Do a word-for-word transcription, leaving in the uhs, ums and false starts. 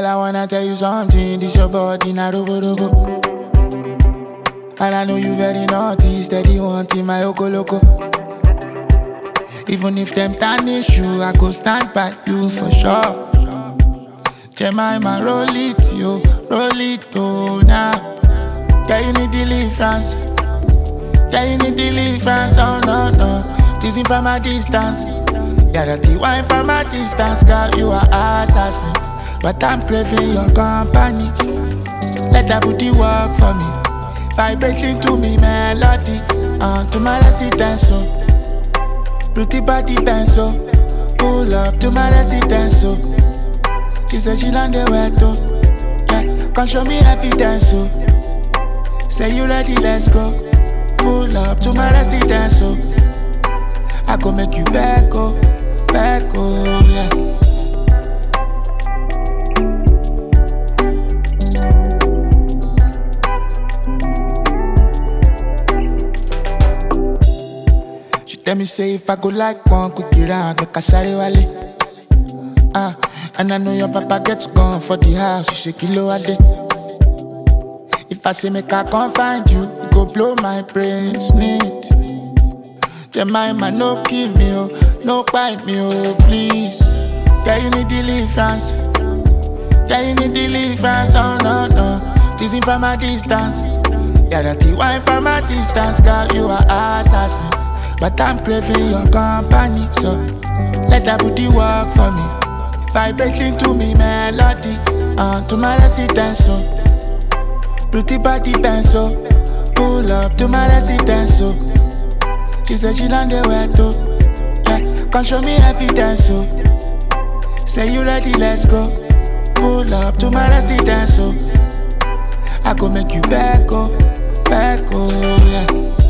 Girl, I wanna tell you something. This your body, na robo robo. And I know you very naughty, steady wanting my oko loco. Even if them tarnish you, I go stand by you for sure. Jemima, roll it, yo, roll it, oh, now. Yeah, you need deliverance. Yeah, you need deliverance, oh, no, no. Teasing from a distance. Yeah, that wine from a distance, girl, you are assassin. But I'm craving your company. Let that booty work for me. Vibrating to me melody. Uh, to my residence, so. Pretty body bend, so. Pull up to my residence, so. She said she land the wet, oh. Yeah, come show me evidence, so. Say you ready, let's go. Pull up to my residence, so. I go make you back, oh, back, oh, yeah. She tell me say if I go like one quick round, make I share wale. Ah, and I know your papa gets gone for the house, you say kilo a day. If I say make I come find you, you go blow my brains neat. Jemima, no kill me, oh, no bite me, oh, please. Yeah, you need deliverance. Yeah, you need deliverance, oh, no, no. Teasing from a distance. Yeah, that wine from a distance, girl, you are assassin. But I'm craving your company, so let that booty work for me. Vibrating to me melody, uh, to my residence, so. Pretty body bend, so. Pull up to my residence, so. She said she land the wet, oh. Yeah, come show me evidence, so. Say you ready, let's go. Pull up to my residence, so. I go make you back, oh, back, oh, yeah.